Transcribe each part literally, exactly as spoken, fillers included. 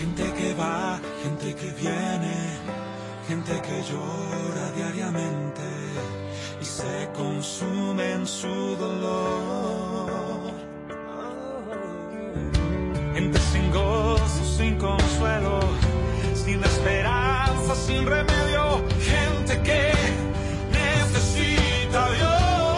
Gente que va, gente que viene, gente que llora diariamente y se consume en su dolor. Gente sin gozo, sin consuelo, sin esperanza, sin remedio. Gente que necesita a Dios.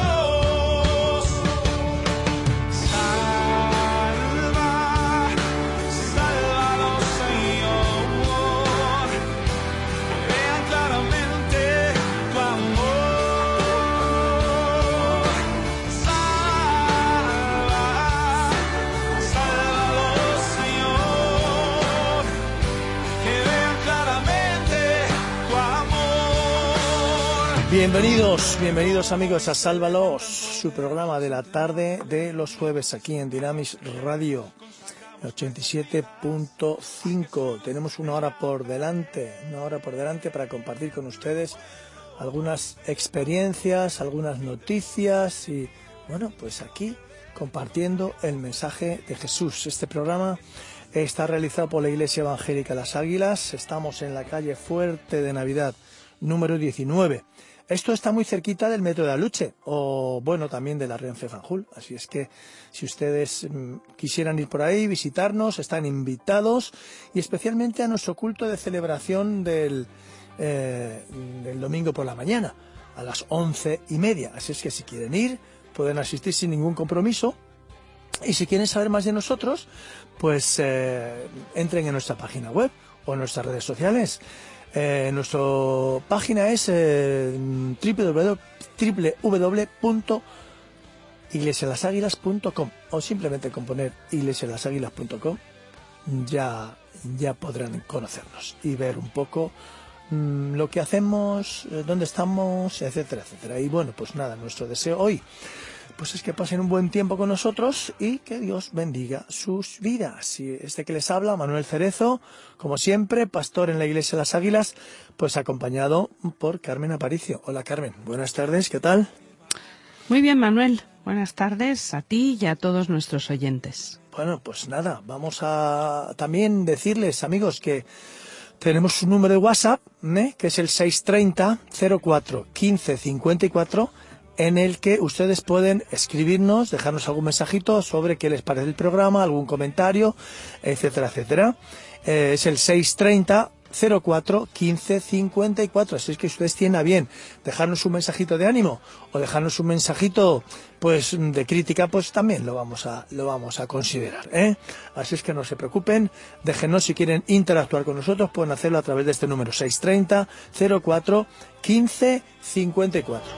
Bienvenidos, bienvenidos amigos a Sálvalos, su programa de la tarde de los jueves aquí en Dynamis Radio ochenta y siete punto cinco. Tenemos una hora por delante, una hora por delante para compartir con ustedes algunas experiencias, algunas noticias y bueno, pues aquí compartiendo el mensaje de Jesús. Este programa está realizado por la Iglesia Evangélica Las Águilas. Estamos en la calle Fuerte de Navidad, número diecinueve. Esto está muy cerquita del metro de Aluche, o bueno, también de la Renfe Fanjul. Así es que si ustedes mmm, quisieran ir por ahí, visitarnos, están invitados, y especialmente a nuestro culto de celebración del, eh, del domingo por la mañana, a las once y media. Así es que si quieren ir, pueden asistir sin ningún compromiso. Y si quieren saber más de nosotros, pues eh, entren en nuestra página web o en nuestras redes sociales. Eh, nuestra página es eh, doble u doble u doble u punto iglesia las águilas punto com o simplemente con poner iglesia las águilas punto com ya, ya podrán conocernos y ver un poco mmm, lo que hacemos, dónde estamos, etcétera, etcétera. Y bueno, pues nada, nuestro deseo hoy pues es que pasen un buen tiempo con nosotros y que Dios bendiga sus vidas. Y este que les habla, Manuel Cerezo, como siempre, pastor en la Iglesia de las Águilas, pues acompañado por Carmen Aparicio. Hola Carmen, buenas tardes, ¿qué tal? Muy bien, Manuel, buenas tardes a ti y a todos nuestros oyentes. Bueno, pues nada, vamos a también decirles, amigos, que tenemos un número de WhatsApp, ¿eh? que es el seis treinta, cero cuatro, quince, cincuenta y cuatro, en el que ustedes pueden escribirnos, dejarnos algún mensajito sobre qué les parece el programa, algún comentario, etcétera, etcétera. Eh, es el seis treinta, cero cuatro, quince, cincuenta y cuatro. Así es que ustedes tienen a bien dejarnos un mensajito de ánimo o dejarnos un mensajito pues de crítica, pues también lo vamos a lo vamos a considerar, ¿eh? Así es que no se preocupen, déjenos si quieren interactuar con nosotros, pueden hacerlo a través de este número seis treinta, cero cuatro, quince, cincuenta y cuatro.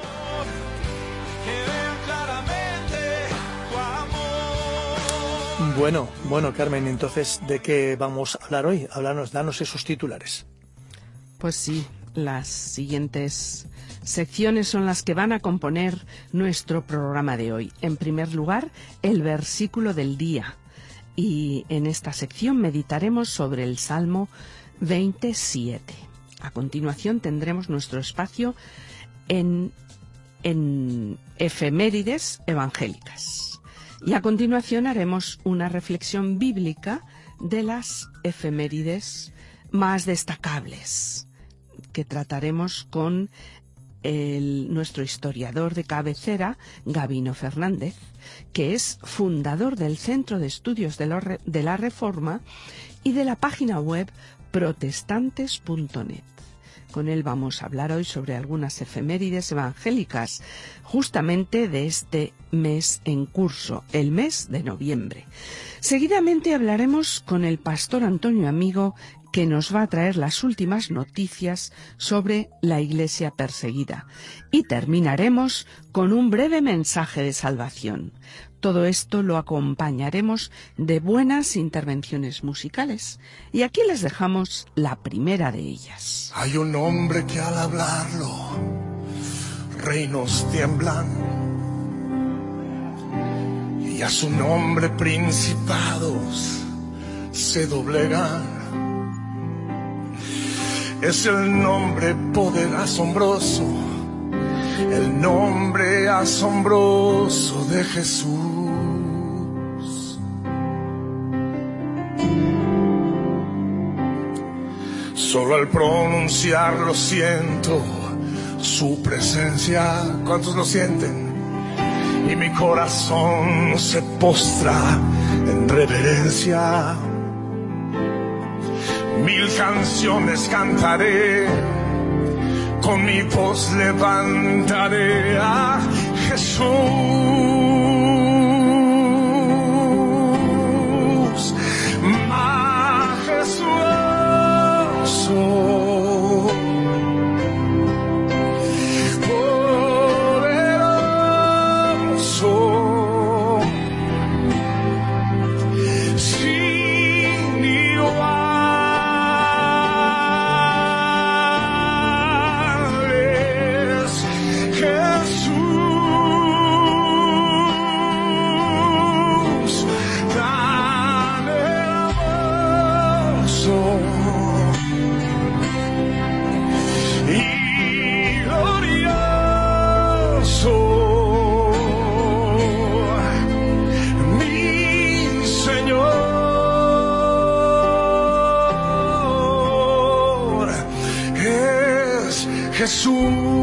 Bueno, bueno, Carmen, entonces, ¿de qué vamos a hablar hoy? Háblanos, danos esos titulares. Pues sí, las siguientes secciones son las que van a componer nuestro programa de hoy. En primer lugar, el versículo del día. Y en esta sección meditaremos sobre el Salmo veintisiete. A continuación tendremos nuestro espacio en, en efemérides evangélicas. Y a continuación haremos una reflexión bíblica de las efemérides más destacables, que trataremos con el, nuestro historiador de cabecera, Gabino Fernández, que es fundador del Centro de Estudios de, lo, de la Reforma y de la página web protestantes punto net. Con él vamos a hablar hoy sobre algunas efemérides evangélicas, justamente de este mes en curso, el mes de noviembre. Seguidamente hablaremos con el pastor Antonio Amigo, que nos va a traer las últimas noticias sobre la Iglesia perseguida. Y terminaremos con un breve mensaje de salvación. Todo esto lo acompañaremos de buenas intervenciones musicales. Y aquí les dejamos la primera de ellas. Hay un hombre que al hablarlo, reinos tiemblan. Y a su nombre principados se doblegan. Es el nombre poder asombroso, el nombre asombroso de Jesús. Solo al pronunciarlo siento su presencia. ¿Cuántos lo sienten? Y mi corazón se postra en reverencia. Mil canciones cantaré, con mi voz levantaré a Jesús, majestuoso, poderoso, sin igual. Jesús.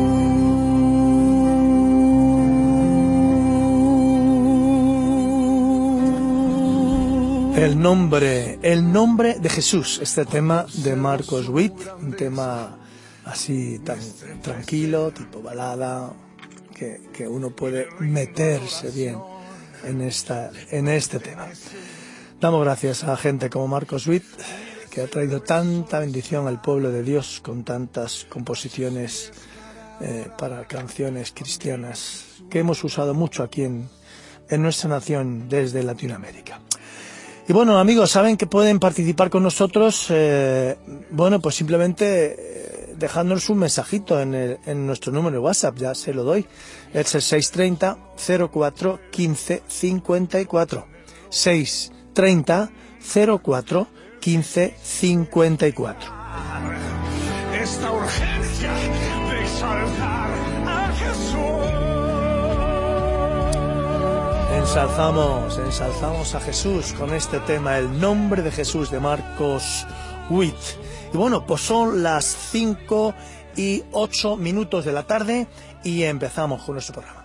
El nombre, el nombre de Jesús, este tema de Marcos Witt, un tema así tan tranquilo, tipo balada, que, que uno puede meterse bien en, esta, en este tema. Damos gracias a gente como Marcos Witt, que ha traído tanta bendición al pueblo de Dios con tantas composiciones eh, para canciones cristianas que hemos usado mucho aquí en, en nuestra nación desde Latinoamérica. Y bueno, amigos, saben que pueden participar con nosotros, eh, bueno, pues simplemente eh, dejándonos un mensajito en, el, en nuestro número de WhatsApp, ya se lo doy, es el seis treinta, cero cuatro, quince, cincuenta y cuatro, seis treinta, cero cuatro, quince, cincuenta y cuatro. Esta urgencia de exaltar a Jesús. Ensalzamos, ensalzamos a Jesús con este tema, el nombre de Jesús, de Marcos Witt. Y bueno, pues son las cinco y ocho minutos de la tarde y empezamos con nuestro programa.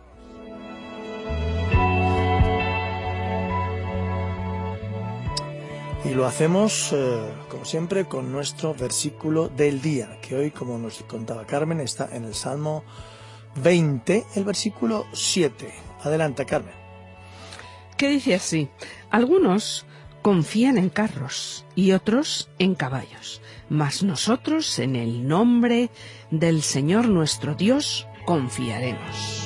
Y lo hacemos, eh, como siempre, con nuestro versículo del día, que hoy, como nos contaba Carmen, está en el Salmo veinte, el versículo siete. Adelante, Carmen. ¿Qué dice así? Algunos confían en carros y otros en caballos, mas nosotros en el nombre del Señor nuestro Dios confiaremos.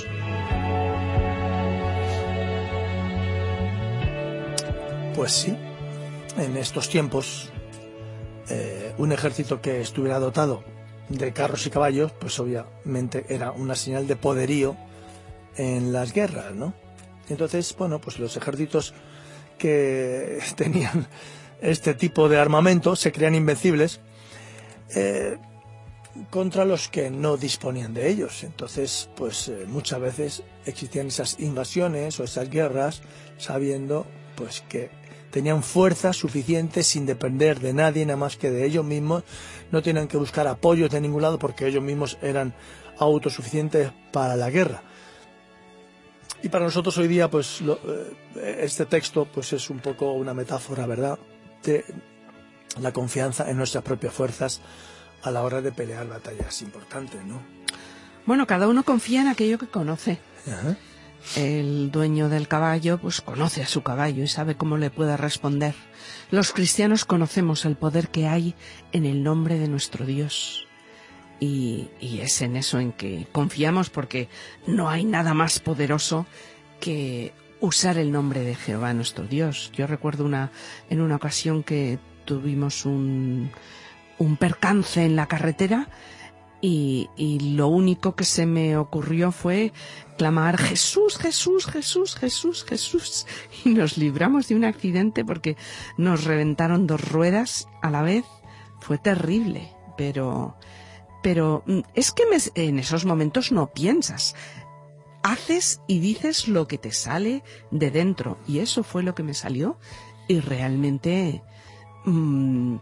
Pues sí. En estos tiempos, eh, un ejército que estuviera dotado de carros y caballos, pues obviamente era una señal de poderío en las guerras, ¿no? Entonces, bueno, pues los ejércitos que tenían este tipo de armamento se creían invencibles eh, contra los que no disponían de ellos. Entonces, pues eh, muchas veces existían esas invasiones o esas guerras sabiendo pues que tenían fuerza suficiente sin depender de nadie, nada más que de ellos mismos. No tenían que buscar apoyos de ningún lado porque ellos mismos eran autosuficientes para la guerra. Y para nosotros hoy día, pues lo, eh, este texto pues es un poco una metáfora, ¿verdad?, de la confianza en nuestras propias fuerzas a la hora de pelear batallas importantes, ¿no? Bueno, cada uno confía en aquello que conoce. Ajá. El dueño del caballo pues conoce a su caballo y sabe cómo le puede responder. Los cristianos conocemos el poder que hay en el nombre de nuestro Dios y, y es en eso en que confiamos, porque no hay nada más poderoso que usar el nombre de Jehová nuestro Dios. Yo recuerdo una en una ocasión que tuvimos un, un percance en la carretera y, y lo único que se me ocurrió fue clamar Jesús, Jesús, Jesús, Jesús, Jesús, y nos libramos de un accidente porque nos reventaron dos ruedas a la vez. Fue terrible, pero pero es que me, en esos momentos no piensas, haces y dices lo que te sale de dentro, y eso fue lo que me salió y realmente mmm,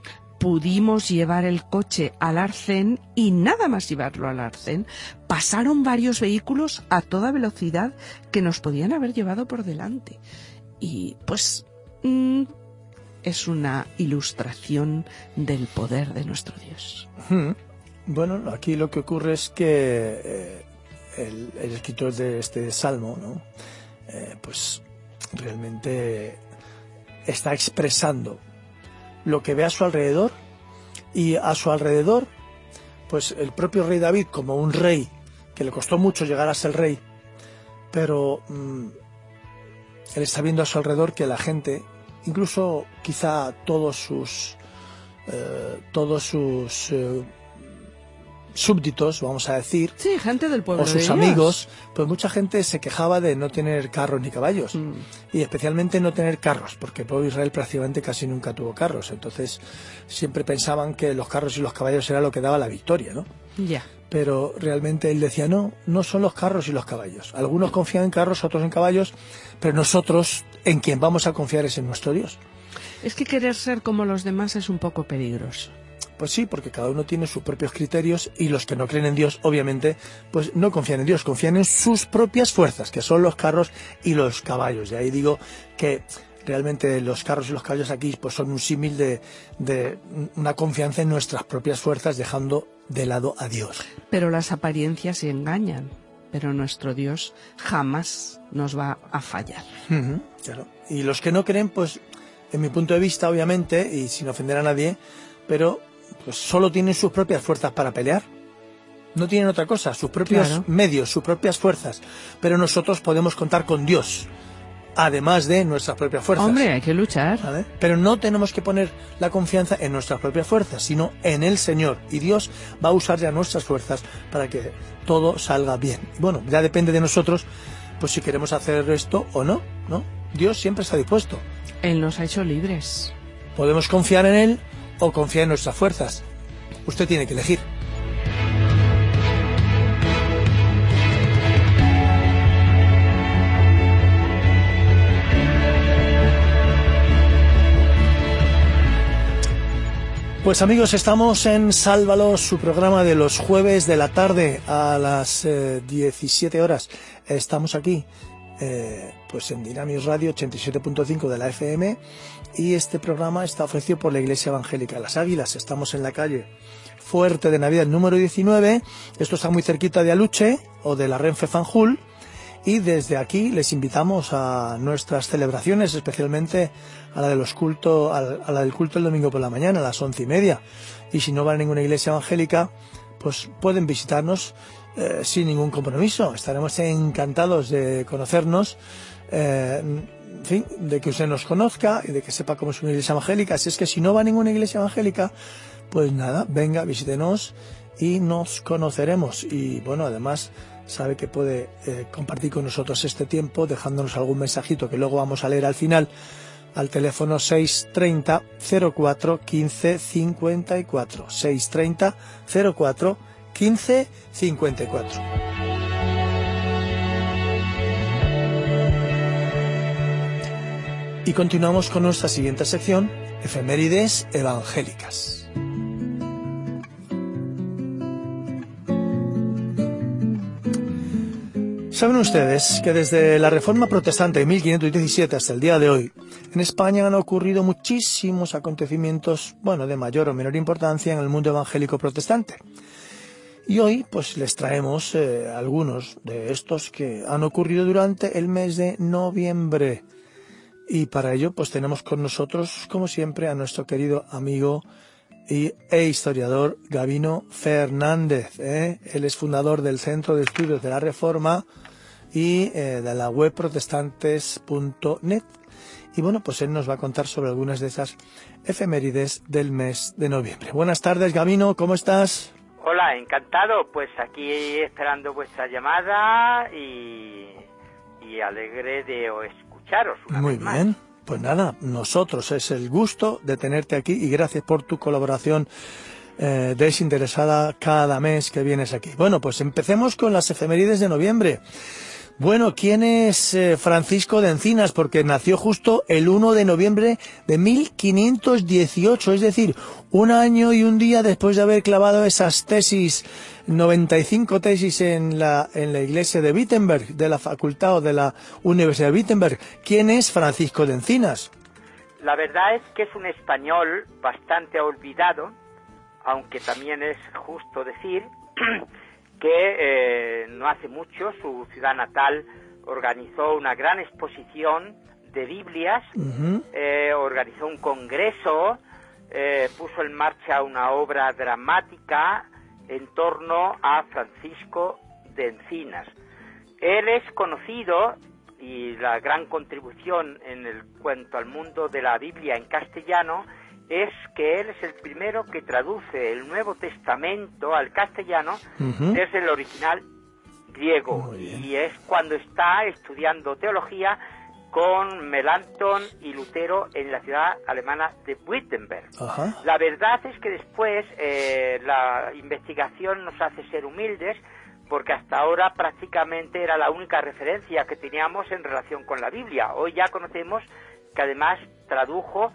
pudimos llevar el coche al arcén y nada más llevarlo al arcén, pasaron varios vehículos a toda velocidad que nos podían haber llevado por delante. Y pues mmm, es una ilustración del poder de nuestro Dios. Bueno, aquí lo que ocurre es que eh, el, el escritor de este salmo, ¿no? eh, pues realmente está expresando lo que ve a su alrededor, y a su alrededor pues el propio rey David, como un rey que le costó mucho llegar a ser rey, pero mmm, él está viendo a su alrededor que la gente, incluso quizá todos sus eh, todos sus eh, súbditos, vamos a decir, sí, gente del pueblo o sus de amigos, pues mucha gente se quejaba de no tener carros ni caballos, mm. y especialmente no tener carros, porque el pueblo de Israel prácticamente casi nunca tuvo carros, entonces siempre pensaban que los carros y los caballos era lo que daba la victoria, ¿no? Ya. Yeah. Pero realmente él decía, no, no son los carros y los caballos. Algunos confían en carros, otros en caballos, pero nosotros en quien vamos a confiar es en nuestro Dios. Es que querer ser como los demás es un poco peligroso. Pues sí, porque cada uno tiene sus propios criterios, y los que no creen en Dios, obviamente, pues no confían en Dios, confían en sus propias fuerzas, que son los carros y los caballos. De ahí digo que realmente los carros y los caballos aquí pues son un símil de, de una confianza en nuestras propias fuerzas, dejando de lado a Dios. Pero las apariencias se engañan, pero nuestro Dios jamás nos va a fallar. Uh-huh, claro. Y los que no creen, pues, en mi punto de vista, obviamente, y sin ofender a nadie, pero pues solo tienen sus propias fuerzas para pelear. No tienen otra cosa, sus propios claro. medios, sus propias fuerzas. Pero nosotros podemos contar con Dios, además de nuestras propias fuerzas. Hombre, hay que luchar. ¿Vale? Pero no tenemos que poner la confianza en nuestras propias fuerzas, sino en el Señor. Y Dios va a usar ya nuestras fuerzas para que todo salga bien. Bueno, ya depende de nosotros, pues si queremos hacer esto o no, ¿no? Dios siempre está dispuesto. Él nos ha hecho libres. Podemos confiar en Él o confiar en nuestras fuerzas. Usted tiene que elegir. Pues amigos, estamos en Sálvalo, su programa de los jueves de la tarde a las eh, diecisiete horas. Estamos aquí eh, pues en Dynamis Radio ochenta y siete punto cinco de la F M, y este programa está ofrecido por la Iglesia Evangélica Las Águilas. Estamos en la calle Fuerte de Navidad número diecinueve, esto está muy cerquita de Aluche o de la Renfe Fanjul, y desde aquí les invitamos a nuestras celebraciones, especialmente a la de los cultos, a la del culto el domingo por la mañana a las once y media. Y si no van a ninguna iglesia evangélica, pues pueden visitarnos eh, sin ningún compromiso. Estaremos encantados de conocernos, eh, en fin, de que usted nos conozca y de que sepa cómo es una iglesia evangélica. Así es que si no va a ninguna iglesia evangélica, pues nada, venga, visítenos y nos conoceremos. Y bueno, además sabe que puede eh, compartir con nosotros este tiempo dejándonos algún mensajito que luego vamos a leer al final al teléfono seis treinta cero cuatro quince cincuenta y cuatro, seis treinta cero cuatro quince cincuenta y cuatro. Y continuamos con nuestra siguiente sección, Efemérides Evangélicas. Saben ustedes que desde la Reforma Protestante de mil quinientos diecisiete hasta el día de hoy, en España han ocurrido muchísimos acontecimientos, bueno, de mayor o menor importancia en el mundo evangélico protestante. Y hoy, pues, les traemos eh, algunos de estos que han ocurrido durante el mes de noviembre. Y para ello, pues, tenemos con nosotros, como siempre, a nuestro querido amigo y, e historiador Gabino Fernández. ¿eh? Él es fundador del Centro de Estudios de la Reforma y eh, de la web protestantes punto net. Y bueno, pues él nos va a contar sobre algunas de esas efemérides del mes de noviembre. Buenas tardes, Gabino, ¿cómo estás? Hola, encantado, pues aquí esperando vuestra llamada y, y alegre de escucharos una Muy vez más. bien, pues nada, nosotros es el gusto de tenerte aquí y gracias por tu colaboración eh, desinteresada cada mes que vienes aquí. Bueno, pues empecemos con las efemérides de noviembre. Bueno, ¿quién es eh, Francisco de Encinas? Porque nació justo el uno de noviembre de mil quinientos dieciocho, es decir, un año y un día después de haber clavado esas tesis, noventa y cinco tesis en la, en la iglesia de Wittenberg, de la facultad o de la Universidad de Wittenberg. ¿Quién es Francisco de Encinas? La verdad es que es un español bastante olvidado, aunque también es justo decir que eh, no hace mucho su ciudad natal organizó una gran exposición de Biblias, uh-huh. eh, organizó un congreso, eh, puso en marcha una obra dramática en torno a Francisco de Encinas. Él es conocido, y la gran contribución en el cuanto al mundo de la Biblia en castellano es que él es el primero que traduce el Nuevo Testamento al castellano uh-huh. desde el original griego, y es cuando está estudiando teología con Melanchthon y Lutero en la ciudad alemana de Wittenberg. Uh-huh. La verdad es que después eh, la investigación nos hace ser humildes, porque hasta ahora prácticamente era la única referencia que teníamos en relación con la Biblia. Hoy ya conocemos que además tradujo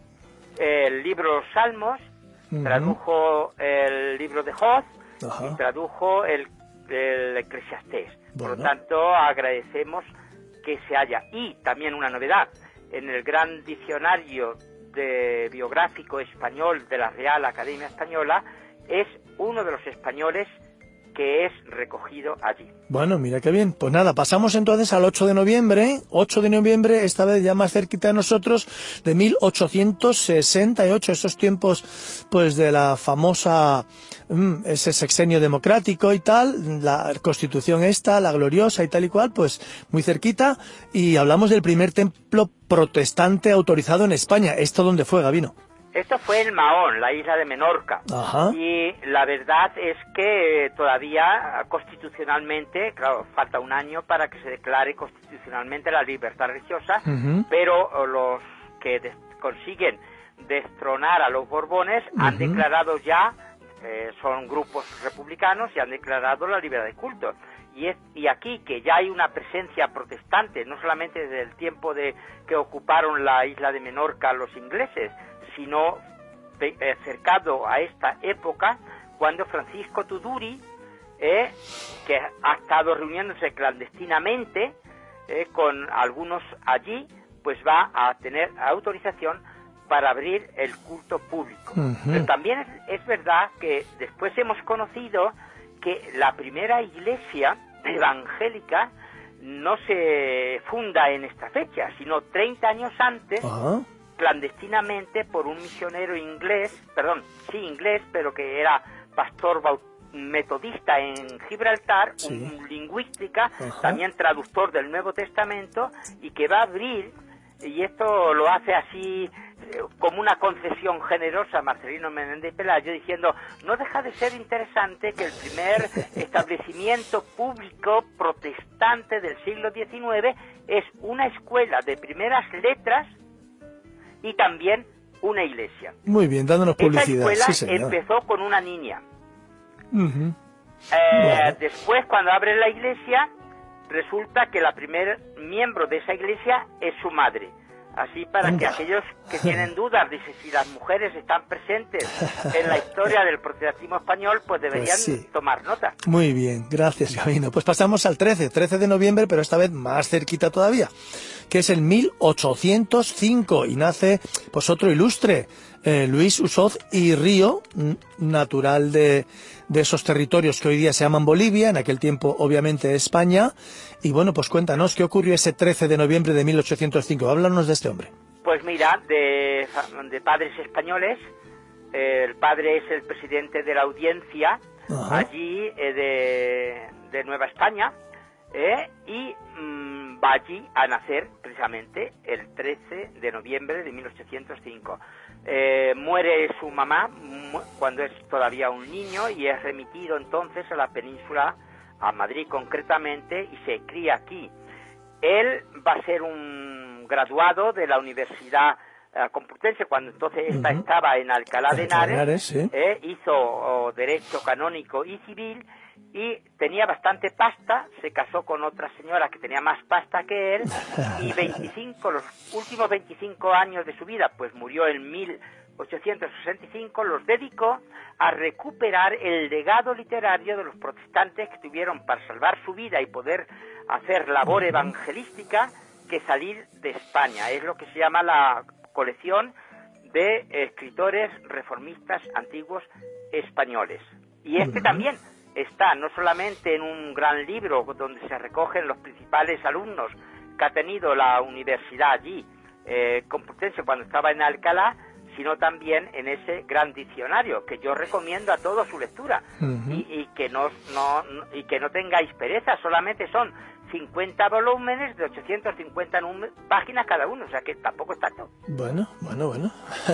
el libro de los Salmos, uh-huh. tradujo el libro de Job, uh-huh. y tradujo el, el Eclesiastés. Bueno. Por lo tanto, agradecemos que se haya. Y también una novedad, en el gran diccionario de biográfico español de la Real Academia Española, es uno de los españoles que es recogido allí. Bueno, mira qué bien. Pues nada, pasamos entonces al ocho de noviembre, ocho de noviembre, esta vez ya más cerquita de nosotros, de mil ochocientos sesenta y ocho, esos tiempos pues de la famosa, mmm, ese sexenio democrático y tal, la Constitución esta, la gloriosa y tal y cual, pues muy cerquita, y hablamos del primer templo protestante autorizado en España. ¿Esto dónde fue, Gabino? Esto fue en Mahón, la isla de Menorca. Ajá. Y la verdad es que todavía constitucionalmente, claro, falta un año para que se declare constitucionalmente la libertad religiosa, uh-huh. pero los que des- consiguen destronar a los Borbones uh-huh. han declarado ya, eh, son grupos republicanos y han declarado la libertad de culto. Y, es, y aquí que ya hay una presencia protestante, no solamente desde el tiempo de que ocuparon la isla de Menorca los ingleses, sino eh, cercado a esta época, cuando Francisco Tuduri, eh, que ha estado reuniéndose clandestinamente eh, con algunos allí, pues va a tener autorización para abrir el culto público. Uh-huh. Pero también es, es verdad que después hemos conocido que la primera iglesia evangélica no se funda en esta fecha, sino treinta años antes, uh-huh. clandestinamente por un misionero inglés, perdón, sí inglés, pero que era pastor baut- metodista en Gibraltar, sí. un lingüística, uh-huh. también traductor del Nuevo Testamento, y que va a abrir, y esto lo hace así eh, como una concesión generosa, Marcelino Menéndez Pelayo, diciendo, no deja de ser interesante que el primer establecimiento público protestante del siglo diecinueve es una escuela de primeras letras y también una iglesia. Muy bien, dándonos publicidad. Esta escuela sí, empezó con una niña. Uh-huh. Eh, bueno. Después, cuando abre la iglesia, resulta que la primer miembro de esa iglesia es su madre. Así para Anda. que aquellos que tienen dudas de si las mujeres están presentes en la historia del protestantismo español, pues deberían pues sí. tomar nota. Muy bien, gracias, Gabino. Pues pasamos al trece, trece de noviembre, pero esta vez más cerquita todavía, que es el mil ochocientos cinco, y nace pues otro ilustre, eh, Luis Usoz y Río, natural de, de esos territorios que hoy día se llaman Bolivia, en aquel tiempo obviamente España. Y bueno, pues cuéntanos, ¿qué ocurrió ese trece de noviembre de mil ochocientos cinco? Háblanos de este hombre. Pues mira, de, de padres españoles, eh, el padre es el presidente de la audiencia, Ajá. allí eh, de, de Nueva España, eh, y mmm, va allí a nacer precisamente el trece de noviembre de mil ochocientos cinco. Eh, muere su mamá mu- cuando es todavía un niño y es remitido entonces a la península, a Madrid concretamente, y se cría aquí. Él va a ser un graduado de la Universidad uh, Complutense, cuando entonces esta uh-huh. estaba en Alcalá de Henares, Henares sí. eh, hizo oh, Derecho Canónico y Civil, y tenía bastante pasta, se casó con otra señora que tenía más pasta que él, y veinticinco, los últimos veinticinco años de su vida, pues murió en mil ochocientos sesenta y cinco, los dedicó a recuperar el legado literario de los protestantes que tuvieron para salvar su vida y poder hacer labor evangelística que salir de España. Es lo que se llama la colección de escritores reformistas antiguos españoles. Y este también está no solamente en un gran libro donde se recogen los principales alumnos que ha tenido la universidad allí, eh, Complutense, cuando estaba en Alcalá, sino también en ese gran diccionario que yo recomiendo a todos su lectura. Uh-huh. y, y que no, no y que no tengáis pereza, solamente son cincuenta volúmenes de ochocientas cincuenta páginas cada uno, o sea que tampoco está todo. Bueno, bueno, bueno.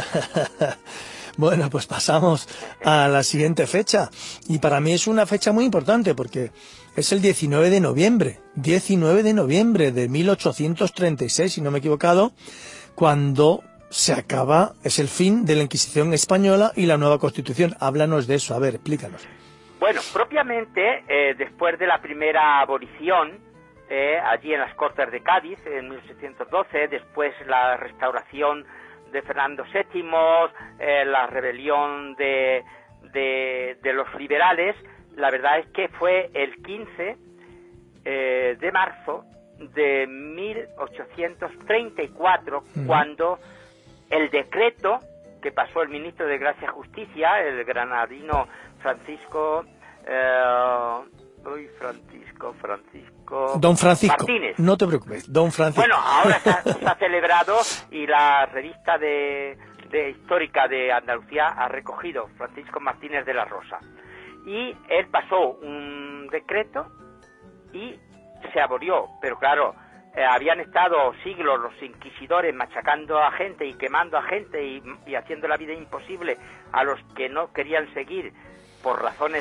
Bueno, pues pasamos a la siguiente fecha. Y para mí es una fecha muy importante porque es el diecinueve de noviembre. diecinueve de noviembre de mil ochocientos treinta y seis, si no me he equivocado, cuando se acaba, es el fin de la Inquisición española y la nueva Constitución. Háblanos de eso, a ver, explícanos. Bueno, propiamente, eh, después de la primera abolición, eh, allí en las Cortes de Cádiz, en mil ochocientos doce, después la restauración de Fernando séptimo, eh, la rebelión de, de, de los liberales, la verdad es que fue el quince eh, de marzo de mil ochocientos treinta y cuatro, uh-huh. cuando el decreto que pasó el ministro de Gracia y Justicia, el granadino Francisco, eh, uy, Francisco, Francisco... Don Francisco, Martínez. No te preocupes, Don Francisco. Bueno, ahora se ha, se ha celebrado y la revista de, de histórica de Andalucía ha recogido Francisco Martínez de la Rosa. Y él pasó un decreto y se abolió, pero claro, eh, habían estado siglos los inquisidores machacando a gente y quemando a gente y, y haciendo la vida imposible a los que no querían seguir por razones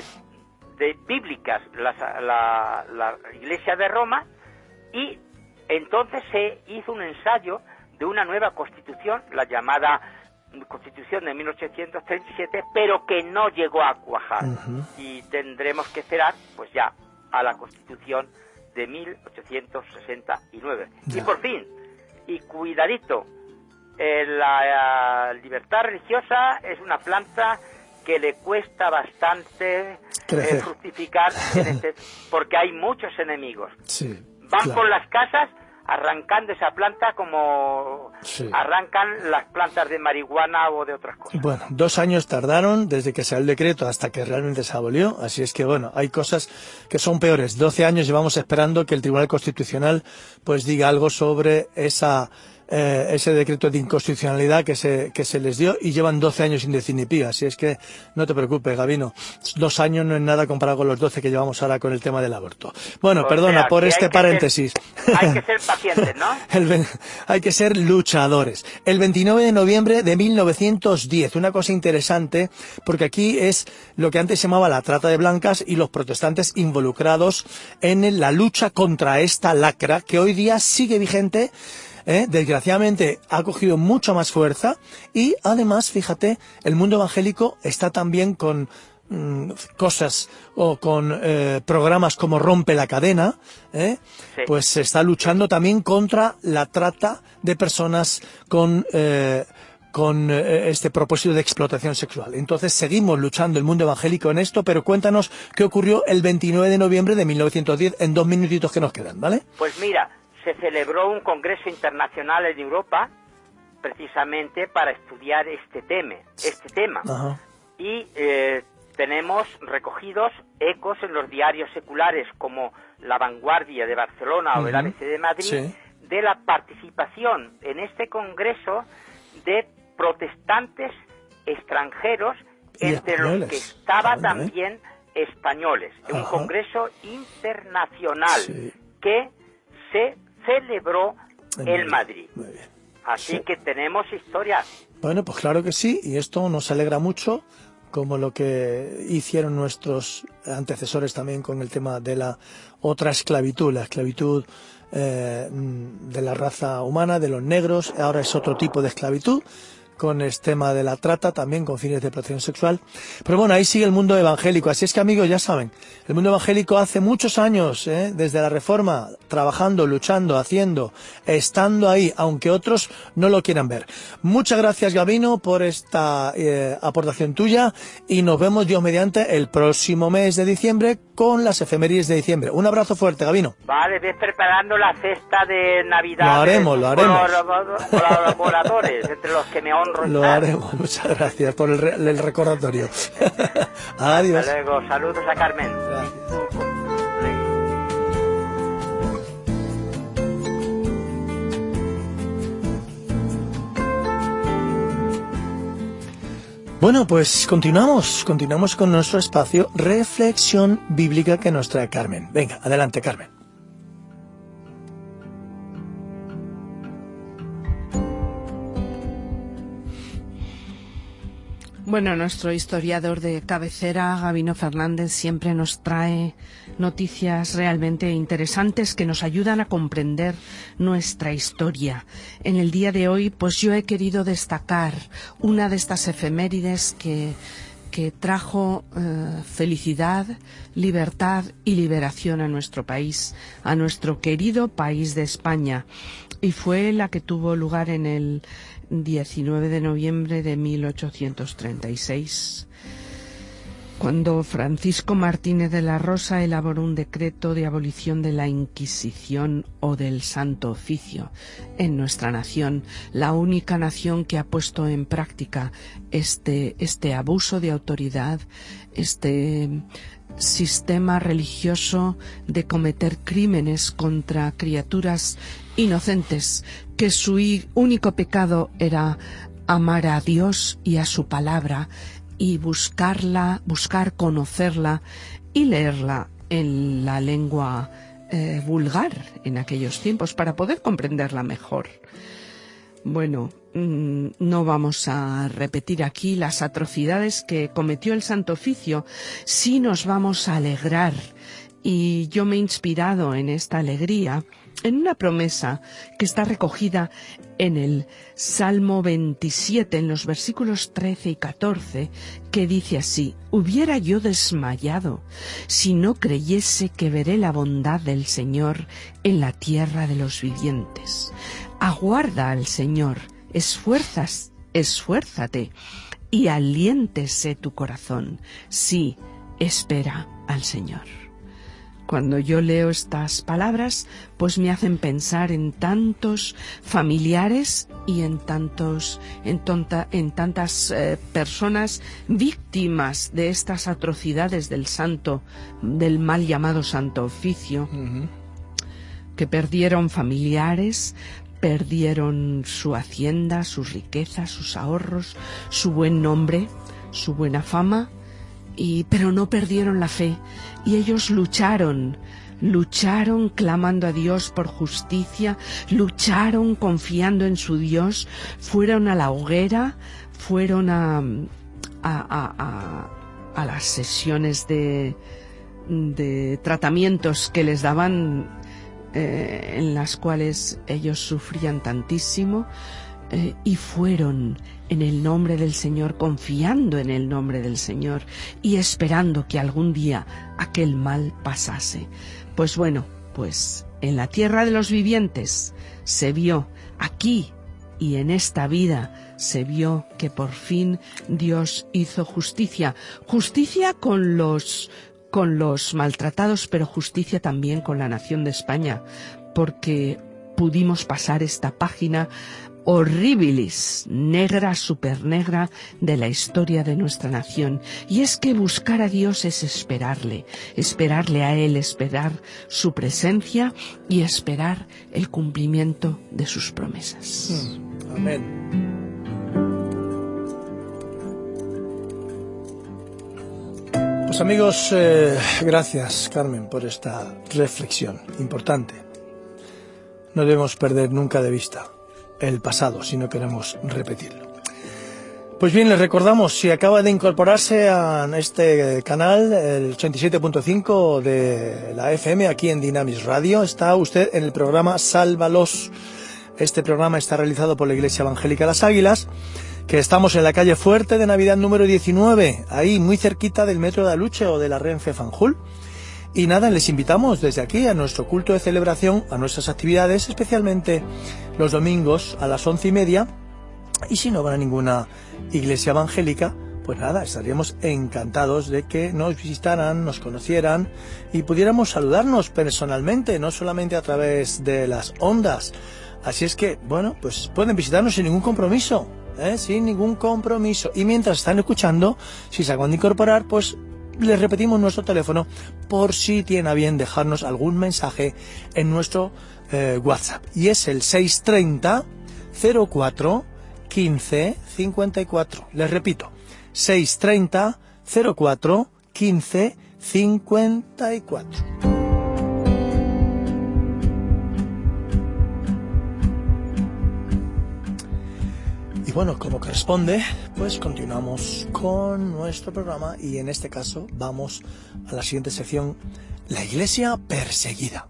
de bíblicas la, la, la Iglesia de Roma, y entonces se hizo un ensayo de una nueva constitución, la llamada Constitución de mil ochocientos treinta y siete, pero que no llegó a cuajar. Uh-huh. Y tendremos que esperar pues ya a la Constitución de mil ochocientos sesenta y nueve. Yeah. Y por fin, y cuidadito, eh, la, la libertad religiosa es una planta que le cuesta bastante eh, fructificar en este, porque hay muchos enemigos. Sí, van claro. por las casas arrancando esa planta como sí. arrancan las plantas de marihuana o de otras cosas. Bueno, dos años tardaron desde que salió el decreto hasta que realmente se abolió, así es que bueno, hay cosas que son peores. doce años llevamos esperando que el Tribunal Constitucional pues diga algo sobre esa eh, ese decreto de inconstitucionalidad que se que se les dio, y llevan doce años sin decir ni pío, así es que no te preocupes, Gabino, dos años no es nada comparado con los doce que llevamos ahora con el tema del aborto. Bueno, o perdona sea, por este paréntesis. Ser, hay que ser pacientes, ¿no? el, hay que ser luchadores. El veintinueve de noviembre de mil novecientos diez, una cosa interesante, porque aquí es lo que antes se llamaba la trata de blancas y los protestantes involucrados en la lucha contra esta lacra que hoy día sigue vigente. ¿Eh? Desgraciadamente ha cogido mucha más fuerza, y además, fíjate, el mundo evangélico está también con mm, cosas o con eh, programas como Rompe la Cadena, ¿eh? Sí. Pues se está luchando también contra la trata de personas con eh, con eh, este propósito de explotación sexual. Entonces seguimos luchando el mundo evangélico en esto, pero cuéntanos qué ocurrió el veintinueve de noviembre de mil novecientos diez en dos minutitos que nos quedan, ¿vale? Pues mira, se celebró un congreso internacional en Europa precisamente para estudiar este tema, este tema. Ajá. Y eh, tenemos recogidos ecos en los diarios seculares como La Vanguardia de Barcelona uh-huh. o el A B C de Madrid, sí. de la participación en este congreso de protestantes extranjeros, y entre españoles. Los que estaba bueno, también ¿eh? españoles. Ajá. Un congreso internacional sí. que se celebró en Madrid. Muy bien. Así sí. que tenemos historia. Bueno, pues claro que sí, y esto nos alegra mucho, como lo que hicieron nuestros antecesores también con el tema de la otra esclavitud, la esclavitud eh, de la raza humana, de los negros. Ahora es otro tipo de esclavitud, con el tema de la trata, también con fines de explotación sexual. Pero bueno, ahí sigue el mundo evangélico. Así es que, amigos, ya saben, el mundo evangélico hace muchos años, ¿eh? desde la Reforma, trabajando, luchando, haciendo, estando ahí, aunque otros no lo quieran ver. Muchas gracias, Gabino, por esta eh, aportación tuya, y nos vemos, Dios mediante, el próximo mes de diciembre con las efemérides de diciembre. Un abrazo fuerte, Gabino. Vale, ves preparando la cesta de Navidad. Lo haremos, lo haremos. Colaboradores, entre los que me honro. Lo haremos, muchas gracias por el, re el recordatorio. Adiós. Hasta luego, saludos a Carmen. Gracias. Bueno, pues continuamos, continuamos con nuestro espacio Reflexión Bíblica que nos trae Carmen. Venga, adelante, Carmen. Bueno, nuestro historiador de cabecera, Gabino Fernández, siempre nos trae noticias realmente interesantes que nos ayudan a comprender nuestra historia. En el día de hoy, pues yo he querido destacar una de estas efemérides que, que trajo eh, felicidad, libertad y liberación a nuestro país, a nuestro querido país de España. Y fue la que tuvo lugar en el diecinueve de noviembre de mil ochocientos treinta y seis, cuando Francisco Martínez de la Rosa elaboró un decreto de abolición de la Inquisición o del Santo Oficio en nuestra nación, la única nación que ha puesto en práctica este, este abuso de autoridad, este sistema religioso de cometer crímenes contra criaturas inocentes, que su único pecado era amar a Dios y a su palabra y buscarla, buscar conocerla y leerla en la lengua eh, vulgar en aquellos tiempos para poder comprenderla mejor. Bueno, mmm, no vamos a repetir aquí las atrocidades que cometió el Santo Oficio, sí nos vamos a alegrar, y yo me he inspirado en esta alegría en una promesa que está recogida en el Salmo veintisiete, en los versículos trece y catorce, que dice así: «Hubiera yo desmayado si no creyese que veré la bondad del Señor en la tierra de los vivientes. Aguarda al Señor, esfuerzas, esfuérzate, y aliéntese tu corazón. Sí, espera al Señor». Cuando yo leo estas palabras, pues me hacen pensar en tantos familiares y en tantos, en, tonta, en tantas eh, personas víctimas de estas atrocidades del santo, del mal llamado Santo Oficio, uh-huh. que perdieron familiares, perdieron su hacienda, sus riquezas, sus ahorros, su buen nombre, su buena fama. Y, pero no perdieron la fe, y ellos lucharon, lucharon clamando a Dios por justicia, lucharon confiando en su Dios, fueron a la hoguera, fueron a, a, a, a, a las sesiones de, de tratamientos que les daban, eh, en las cuales ellos sufrían tantísimo, eh, y fueron en el nombre del Señor, confiando en el nombre del Señor y esperando que algún día aquel mal pasase. Pues bueno, pues en la tierra de los vivientes se vio, aquí y en esta vida se vio que por fin Dios hizo justicia, justicia con los, con los maltratados, pero justicia también con la nación de España, porque pudimos pasar esta página horribilis, negra, supernegra, de la historia de nuestra nación. Y es que buscar a Dios es esperarle, esperarle a Él, esperar su presencia y esperar el cumplimiento de sus promesas. Mm, amén. Pues amigos, eh, gracias Carmen por esta reflexión importante. No debemos perder nunca de vista el pasado, si no queremos repetirlo. Pues bien, les recordamos, si acaba de incorporarse a este canal, el ochenta y siete punto cinco de la F M, aquí en Dynamis Radio, está usted en el programa Sálvalos. Este programa está realizado por la Iglesia Evangélica Las Águilas, que estamos en la calle Fuerte de Navidad número diecinueve, ahí muy cerquita del metro de Aluche o de la Renfe Fanjul. Y nada, les invitamos desde aquí a nuestro culto de celebración, a nuestras actividades, especialmente los domingos a las once y media. Y si no van a ninguna iglesia evangélica, pues nada, estaríamos encantados de que nos visitaran, nos conocieran y pudiéramos saludarnos personalmente, no solamente a través de las ondas. Así es que, bueno, pues pueden visitarnos sin ningún compromiso, ¿eh? Sin ningún compromiso. Y mientras están escuchando, si se acaban de incorporar, pues les repetimos nuestro teléfono por si tienen a bien dejarnos algún mensaje en nuestro eh, WhatsApp. Y es el seis treinta, cero cuatro, quince, cincuenta y cuatro. Les repito, seis treinta, cero cuatro, quince, cincuenta y cuatro. Y bueno, como corresponde, pues continuamos con nuestro programa y en este caso vamos a la siguiente sección, la Iglesia perseguida.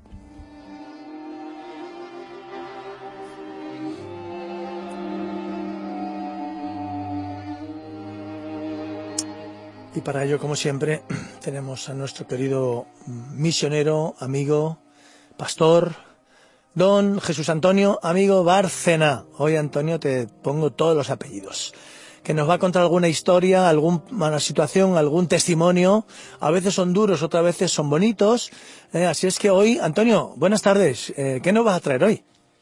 Y para ello, como siempre, tenemos a nuestro querido misionero, amigo, pastor, don Jesús Antonio, amigo Bárcena. Hoy, Antonio, te pongo todos los apellidos. Que nos va a contar alguna historia, alguna situación, algún testimonio. A veces son duros, otras veces son bonitos. Eh, así es que hoy, Antonio, buenas tardes. Eh, ¿Qué nos vas a traer hoy?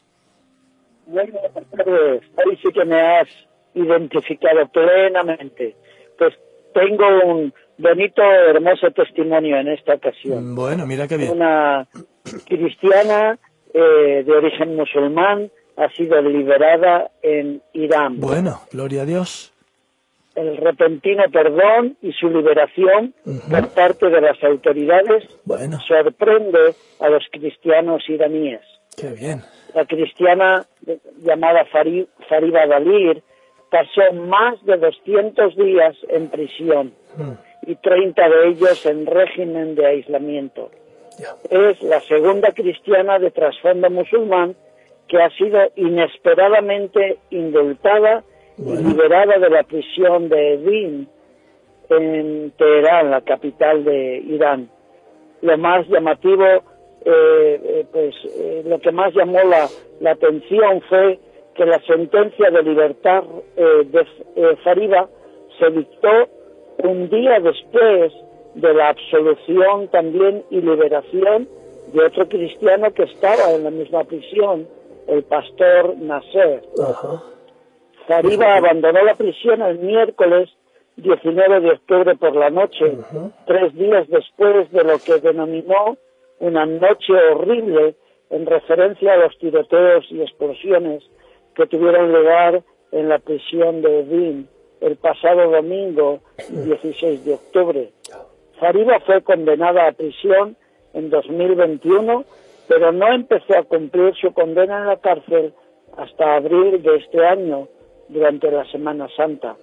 Buenas tardes. Hoy sí que me has identificado plenamente. Pues tengo un bonito, hermoso testimonio en esta ocasión. Bueno, mira qué bien. Una cristiana eh, de origen musulmán ha sido liberada en Irán. Bueno, gloria a Dios. El repentino perdón y su liberación uh-huh. por parte de las autoridades bueno. sorprende a los cristianos iraníes. Qué bien. La cristiana llamada Fari, Fariba Dalir pasó más de doscientos días en prisión mm. y treinta de ellos en régimen de aislamiento. Yeah. Es la segunda cristiana de trasfondo musulmán que ha sido inesperadamente indultada bueno. y liberada de la prisión de Evin en Teherán, la capital de Irán. Lo más llamativo, eh, eh, pues eh, lo que más llamó la, la atención fue que la sentencia de libertad eh, de eh, Fariba se dictó un día después de la absolución también y liberación de otro cristiano que estaba en la misma prisión, el pastor Nasser. Uh-huh. Fariba abandonó la prisión el miércoles diecinueve de octubre por la noche, uh-huh. tres días después de lo que denominó una noche horrible en referencia a los tiroteos y explosiones que tuvieron lugar en la prisión de Evin el pasado domingo dieciséis de octubre. Fariba fue condenada a prisión en dos mil veintiuno, pero no empezó a cumplir su condena en la cárcel hasta abril de este año, durante la Semana Santa.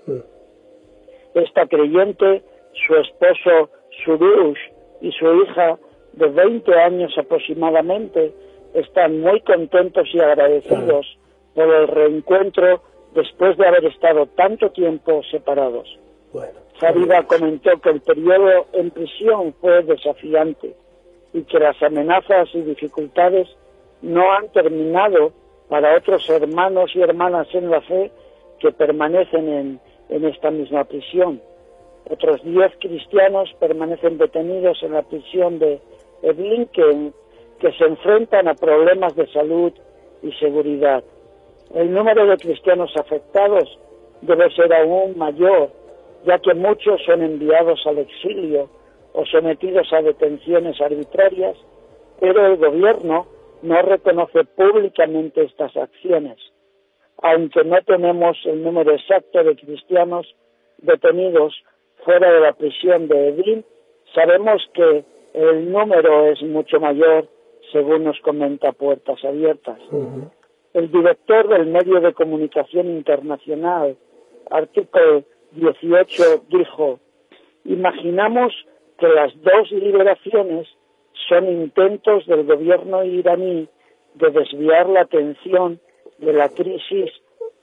Esta creyente, su esposo Surush y su hija de veinte años aproximadamente están muy contentos y agradecidos por el reencuentro después de haber estado tanto tiempo separados. Bueno, Fariba comentó que el periodo en prisión fue desafiante y que las amenazas y dificultades no han terminado para otros hermanos y hermanas en la fe que permanecen en, en esta misma prisión. Otros diez cristianos permanecen detenidos en la prisión de Evin que, que se enfrentan a problemas de salud y seguridad. El número de cristianos afectados debe ser aún mayor, ya que muchos son enviados al exilio o sometidos a detenciones arbitrarias, pero el gobierno no reconoce públicamente estas acciones. Aunque no tenemos el número exacto de cristianos detenidos fuera de la prisión de Evin, sabemos que el número es mucho mayor, según nos comenta Puertas Abiertas. Uh-huh. El director del medio de comunicación internacional, Artículo dieciocho, dijo: imaginamos que las dos liberaciones son intentos del gobierno iraní de desviar la atención de la crisis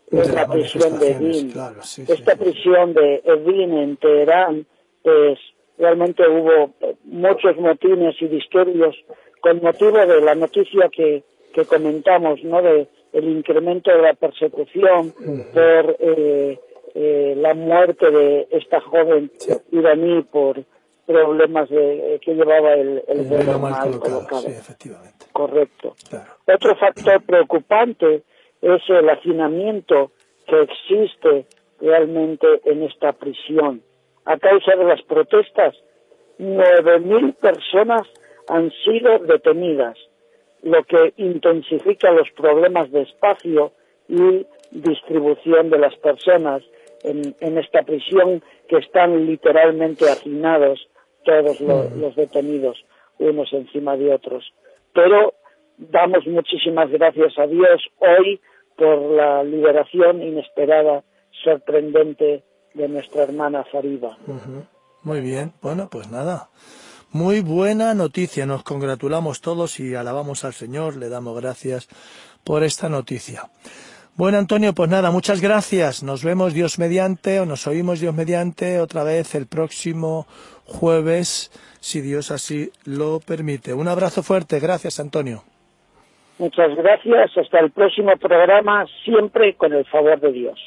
es la prisión de Evin. Claro, sí, Esta sí, prisión de Evin en Teherán, pues realmente hubo muchos motines y disturbios con motivo de la noticia que, que comentamos, ¿no? De el incremento de la persecución por eh, eh, la muerte de esta joven iraní por problemas de, que llevaba el, el, el vuelo mal colocado. colocado. Sí, efectivamente. Correcto. Claro. Otro factor preocupante es el hacinamiento que existe realmente en esta prisión. A causa de las protestas, nueve mil personas han sido detenidas, lo que intensifica los problemas de espacio y distribución de las personas en, en esta prisión, que están literalmente hacinados todos los, los detenidos, unos encima de otros. Pero damos muchísimas gracias a Dios hoy por la liberación inesperada, sorprendente de nuestra hermana Fariba. Uh-huh. Muy bien, bueno, pues nada, muy buena noticia, nos congratulamos todos y alabamos al Señor, le damos gracias por esta noticia. Bueno, Antonio, pues nada, muchas gracias, nos vemos Dios mediante, o nos oímos Dios mediante, otra vez el próximo jueves, si Dios así lo permite. Un abrazo fuerte, gracias, Antonio. Muchas gracias, hasta el próximo programa, siempre con el favor de Dios.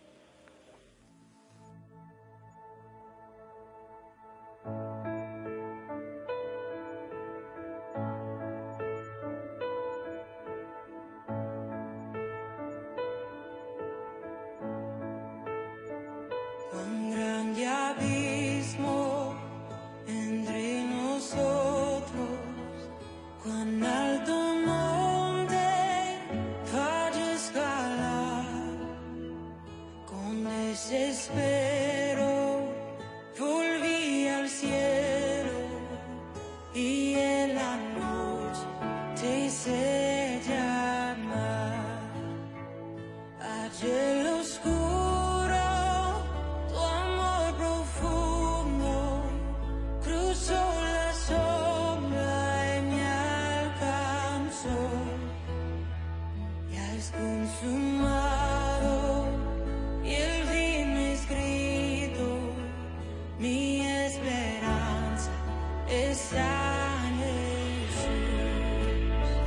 Desespero, volví al cielo y en la noche te hice llamar. Ayer lo oscuro, tu amor profundo cruzó la sombra y me alcanzó. Ya es consumado. Mi esperanza está en Jesús.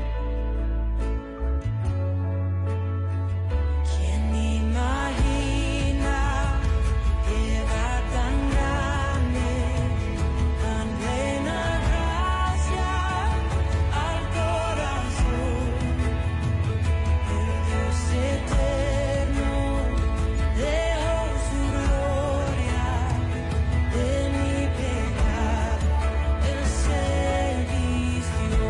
¿Quién imagina llegar tan grande, tan plena gracia al corazón? El Dios eterno dejó su gloria. De mi pecado Él se vistió,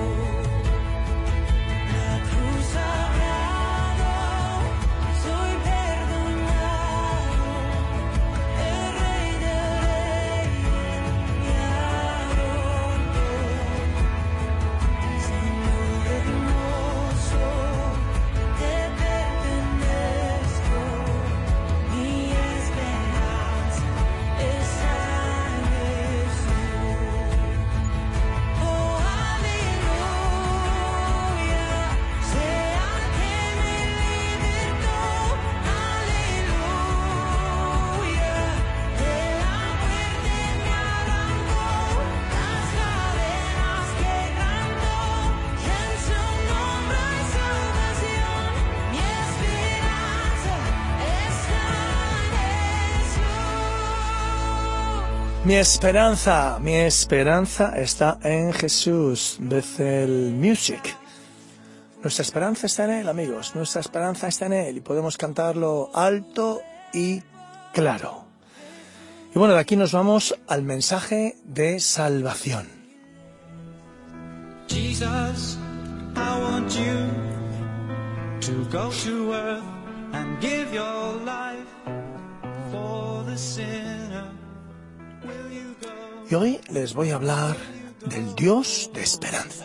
la cruz sagrado, soy perdonado, el Rey de Reyes me adoró. Señor hermoso, te pertenezco, mi esperanza está. Mi esperanza, mi esperanza está en Jesús. Bethel Music. Nuestra esperanza está en Él, amigos. Nuestra esperanza está en Él y podemos cantarlo alto y claro. Y bueno, de aquí nos vamos al mensaje de salvación. Jesus, I want you to go to earth and give your life for the sinner. Y hoy les voy a hablar del Dios de esperanza.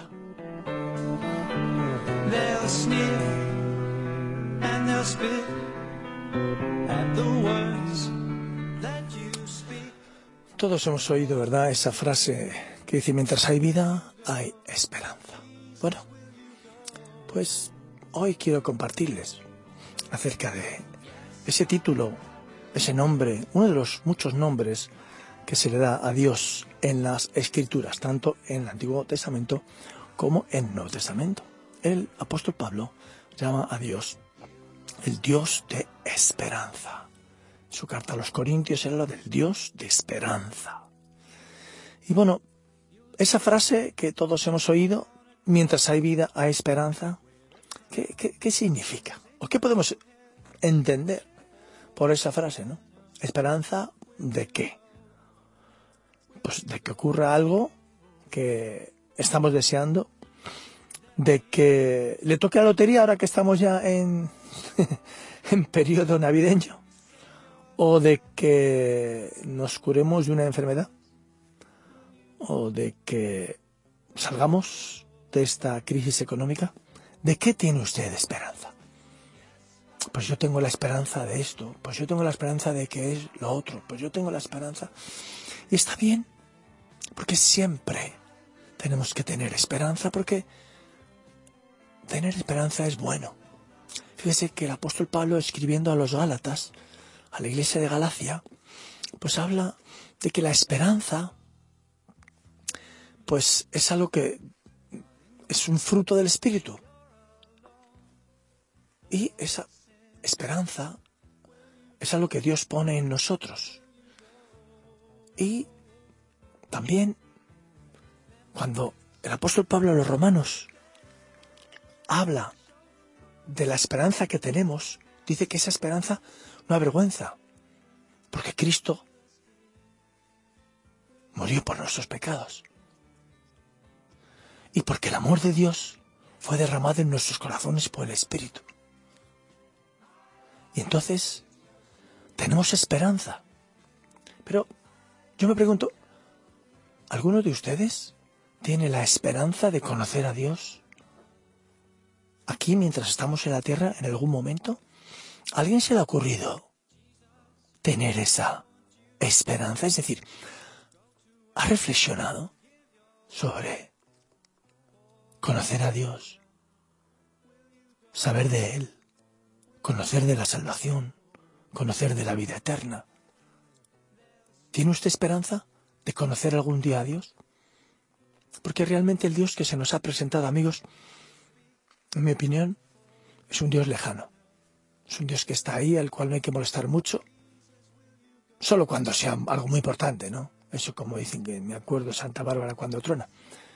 Todos hemos oído, ¿verdad?, esa frase que dice: mientras hay vida, hay esperanza. Bueno, pues hoy quiero compartirles acerca de ese título, ese nombre, uno de los muchos nombres que se le da a Dios en las Escrituras, tanto en el Antiguo Testamento como en el Nuevo Testamento. El apóstol Pablo llama a Dios el Dios de esperanza. Su carta a los Corintios era la del Dios de esperanza. Y bueno, esa frase que todos hemos oído, mientras hay vida hay esperanza, ¿qué, qué, qué significa? ¿O qué podemos entender por esa frase, ¿no? ¿Esperanza de qué? Pues de que ocurra algo que estamos deseando, de que le toque la lotería ahora que estamos ya en, en periodo navideño, o de que nos curemos de una enfermedad, o de que salgamos de esta crisis económica. ¿De qué tiene usted esperanza? Pues yo tengo la esperanza de esto, pues yo tengo la esperanza de que es lo otro, pues yo tengo la esperanza. Y está bien, porque siempre tenemos que tener esperanza, porque tener esperanza es bueno. Fíjese que el apóstol Pablo, escribiendo a los Gálatas, a la iglesia de Galacia, pues habla de que la esperanza pues es algo que es un fruto del Espíritu. Y esa esperanza es algo que Dios pone en nosotros. Y también cuando el apóstol Pablo a los romanos habla de la esperanza que tenemos, dice que esa esperanza no avergüenza, porque Cristo murió por nuestros pecados. Y porque el amor de Dios fue derramado en nuestros corazones por el Espíritu. Y entonces tenemos esperanza. Pero yo me pregunto, ¿alguno de ustedes tiene la esperanza de conocer a Dios? Aquí, mientras estamos en la tierra, en algún momento, ¿a alguien se le ha ocurrido tener esa esperanza? Es decir, ¿ha reflexionado sobre conocer a Dios, saber de Él, conocer de la salvación, conocer de la vida eterna? ¿Tiene usted esperanza de conocer algún día a Dios? Porque realmente el Dios que se nos ha presentado, amigos, en mi opinión, es un Dios lejano. Es un Dios que está ahí, al cual no hay que molestar mucho, solo cuando sea algo muy importante, ¿no? Eso como dicen que me acuerdo Santa Bárbara cuando trona.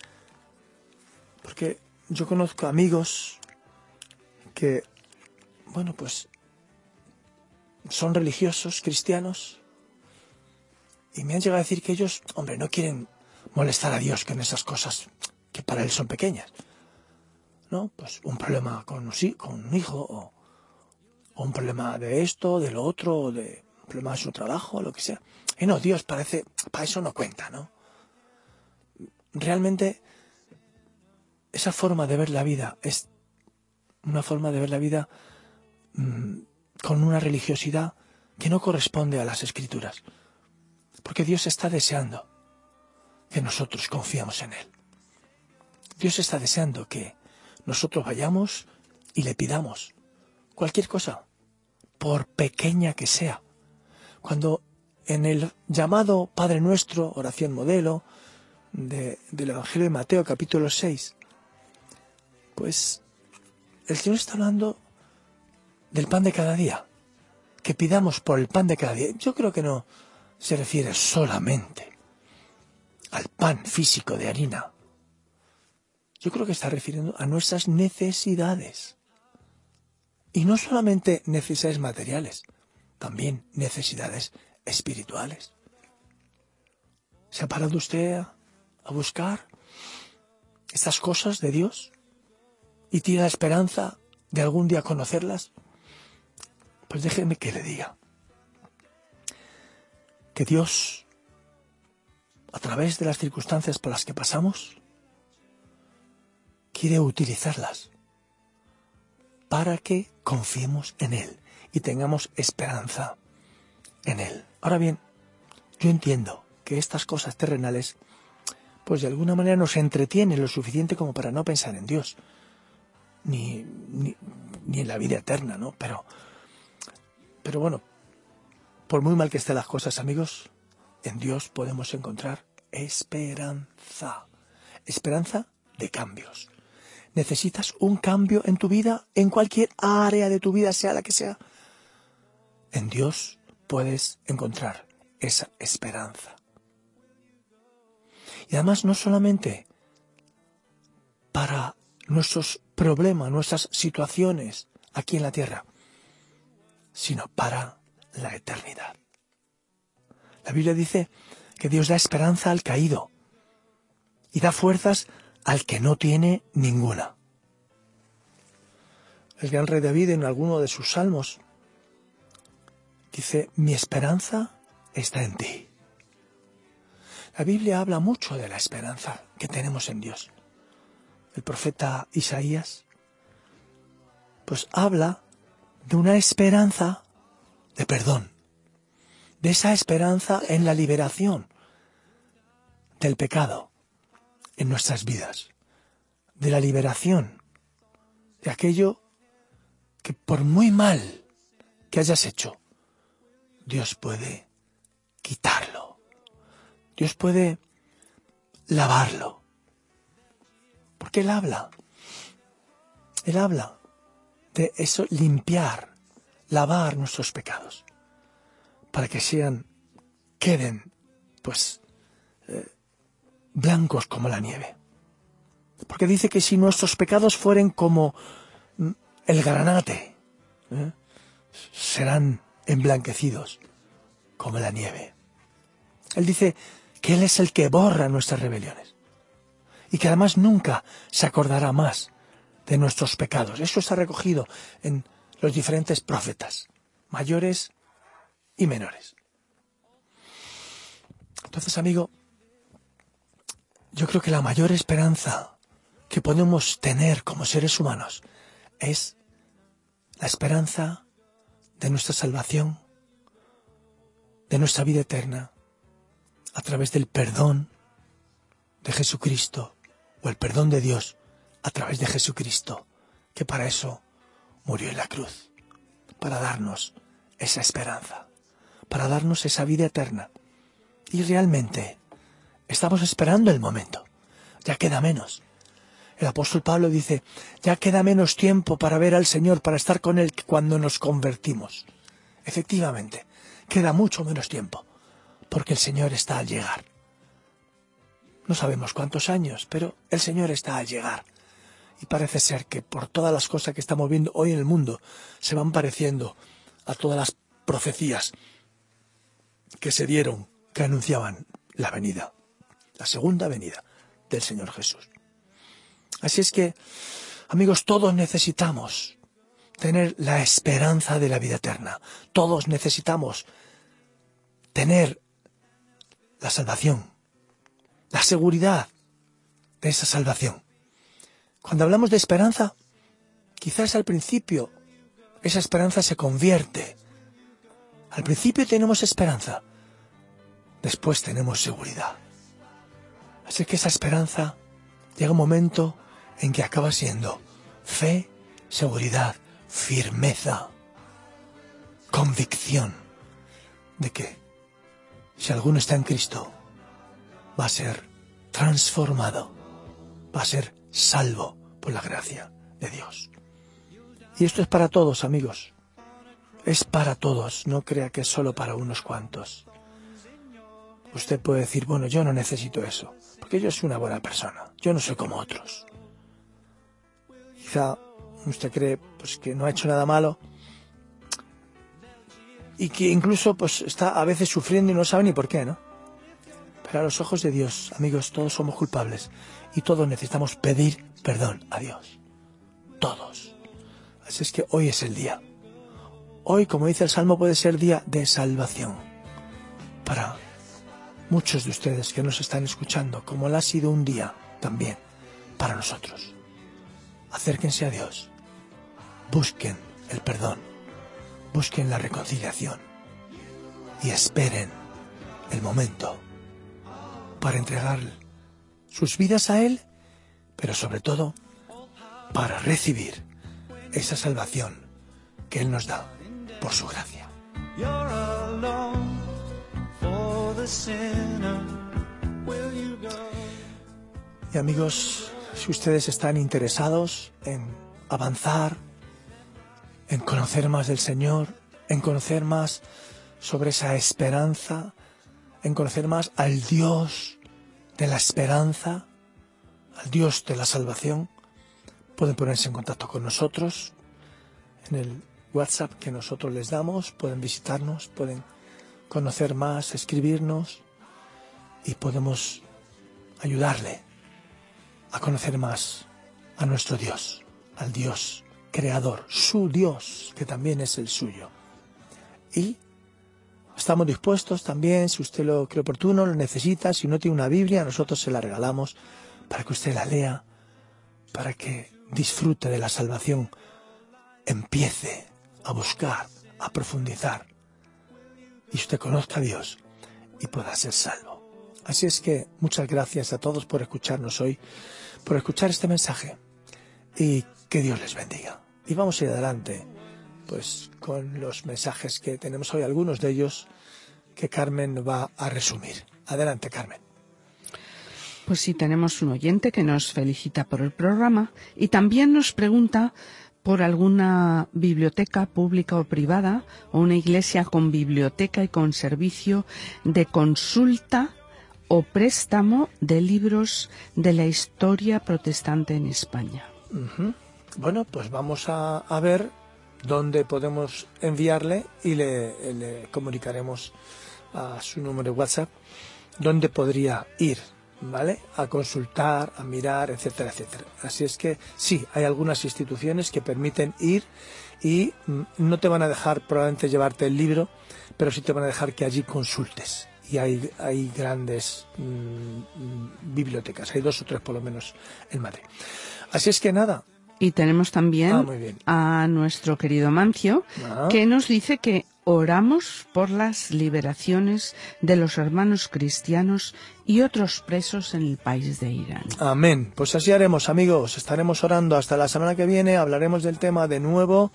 Porque yo conozco amigos que, bueno, pues son religiosos, cristianos, y me han llegado a decir que ellos, hombre, no quieren molestar a Dios con esas cosas que para él son pequeñas, ¿no? Pues un problema con un, con un hijo, o, o un problema de esto, de lo otro, o de un problema de su trabajo, lo que sea. Y no, Dios parece, para eso no cuenta, ¿no? Realmente esa forma de ver la vida es una forma de ver la vida mmm, con una religiosidad que no corresponde a las Escrituras. Porque Dios está deseando que nosotros confiemos en Él. Dios está deseando que nosotros vayamos y le pidamos cualquier cosa, por pequeña que sea. Cuando en el llamado Padre Nuestro, oración modelo, de, del Evangelio de Mateo, capítulo seis, pues el Señor está hablando del pan de cada día, que pidamos por el pan de cada día. Yo creo que no se refiere solamente al pan físico de harina. Yo creo que está refiriendo a nuestras necesidades. Y no solamente necesidades materiales, también necesidades espirituales. ¿Se ha parado usted a, a buscar estas cosas de Dios? ¿Y tiene la esperanza de algún día conocerlas? Pues déjeme que le diga que Dios, a través de las circunstancias por las que pasamos, quiere utilizarlas para que confiemos en Él y tengamos esperanza en Él. Ahora bien, yo entiendo que estas cosas terrenales, pues de alguna manera nos entretienen lo suficiente como para no pensar en Dios, ni, ni, ni en la vida eterna, ¿no? Pero, Pero bueno, por muy mal que estén las cosas, amigos, en Dios podemos encontrar esperanza. Esperanza de cambios. ¿Necesitas un cambio en tu vida? En cualquier área de tu vida, sea la que sea. En Dios puedes encontrar esa esperanza. Y además no solamente para nuestros problemas, nuestras situaciones aquí en la tierra, sino para la eternidad. La Biblia dice que Dios da esperanza al caído y da fuerzas al que no tiene ninguna. El gran rey David en alguno de sus salmos dice: mi esperanza está en ti. La Biblia habla mucho de la esperanza que tenemos en Dios. El profeta Isaías pues habla de una esperanza de perdón, de esa esperanza en la liberación del pecado en nuestras vidas, de la liberación de aquello que por muy mal que hayas hecho, Dios puede quitarlo, Dios puede lavarlo, porque Él habla, Él habla de eso, limpiar, lavar nuestros pecados, para que sean, queden, pues, eh, blancos como la nieve. Porque dice que si nuestros pecados fueren como el granate, ¿eh? serán emblanquecidos como la nieve. Él dice que Él es el que borra nuestras rebeliones y que además nunca se acordará más de nuestros pecados. Eso está recogido en los diferentes profetas, mayores y menores. Entonces, amigo, yo creo que la mayor esperanza que podemos tener como seres humanos es la esperanza de nuestra salvación, de nuestra vida eterna, a través del perdón de Jesucristo, o el perdón de Dios a través de Jesucristo, que para eso murió en la cruz, para darnos esa esperanza, para darnos esa vida eterna. Y realmente estamos esperando el momento, ya queda menos. El apóstol Pablo dice, ya queda menos tiempo para ver al Señor, para estar con Él cuando nos convertimos. Efectivamente, queda mucho menos tiempo, porque el Señor está al llegar. No sabemos cuántos años, pero el Señor está al llegar. Y parece ser que por todas las cosas que estamos viendo hoy en el mundo, se van pareciendo a todas las profecías que se dieron, que anunciaban la venida, la segunda venida del Señor Jesús. Así es que, amigos, todos necesitamos tener la esperanza de la vida eterna. Todos necesitamos tener la salvación, la seguridad de esa salvación. Cuando hablamos de esperanza, quizás al principio esa esperanza se convierte. Al principio tenemos esperanza, después tenemos seguridad. Así que esa esperanza llega un momento en que acaba siendo fe, seguridad, firmeza, convicción de que si alguno está en Cristo, va a ser transformado, va a ser salvo por la gracia de Dios. Y esto es para todos, amigos. Es para todos, no crea que es solo para unos cuantos. Usted puede decir, bueno, yo no necesito eso, porque yo soy una buena persona, yo no soy como otros. Quizá usted cree pues, que no ha hecho nada malo y que incluso pues, está a veces sufriendo y no sabe ni por qué, ¿no? Pero a los ojos de Dios, amigos, todos somos culpables y todos necesitamos pedir perdón a Dios. Todos. Así es que hoy es el día. Hoy, como dice el Salmo, puede ser día de salvación para muchos de ustedes que nos están escuchando, como lo ha sido un día también para nosotros. Acérquense a Dios, busquen el perdón, busquen la reconciliación y esperen el momento para entregar sus vidas a Él, pero sobre todo para recibir esa salvación que Él nos da por su gracia. you're alone. For the sinner, will you go? Y amigos, si ustedes están interesados en avanzar, en conocer más del Señor, en conocer más sobre esa esperanza, en conocer más al Dios de la esperanza, al Dios de la salvación, pueden ponerse en contacto con nosotros en el WhatsApp que nosotros les damos, pueden visitarnos, pueden conocer más, escribirnos y podemos ayudarle a conocer más a nuestro Dios, al Dios creador, su Dios, que también es el suyo. Y estamos dispuestos también, si usted lo cree oportuno, lo necesita, si no tiene una Biblia, nosotros se la regalamos para que usted la lea, para que disfrute de la salvación, empiece a buscar, a profundizar, y usted conozca a Dios y pueda ser salvo. Así es que muchas gracias a todos por escucharnos hoy, por escuchar este mensaje, y que Dios les bendiga. Y vamos a ir adelante, pues con los mensajes que tenemos hoy, algunos de ellos que Carmen va a resumir. Adelante, Carmen. Pues sí, tenemos un oyente que nos felicita por el programa y también nos pregunta por alguna biblioteca pública o privada o una iglesia con biblioteca y con servicio de consulta o préstamo de libros de la historia protestante en España. Uh-huh. Bueno, pues vamos a, a ver dónde podemos enviarle y le, le comunicaremos a su número de WhatsApp dónde podría ir, ¿vale? A consultar, a mirar, etcétera, etcétera. Así es que sí, hay algunas instituciones que permiten ir y mm, no te van a dejar probablemente llevarte el libro, pero sí te van a dejar que allí consultes. Y hay, hay grandes mmm, bibliotecas, hay dos o tres por lo menos en Madrid. Así es que nada. Y tenemos también ah, muy bien. a nuestro querido Mancio, ah. que nos dice que oramos por las liberaciones de los hermanos cristianos y otros presos en el país de Irán. Amén. Pues así haremos, amigos. Estaremos orando hasta la semana que viene. Hablaremos del tema de nuevo.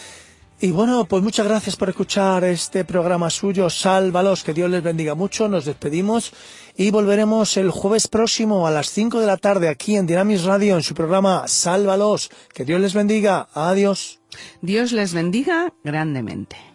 Y bueno, pues muchas gracias por escuchar este programa suyo, Sálvalos, que Dios les bendiga mucho. Nos despedimos y volveremos el jueves próximo a las cinco de la tarde aquí en Dinamis Radio en su programa Sálvalos. Que Dios les bendiga. Adiós. Dios les bendiga grandemente.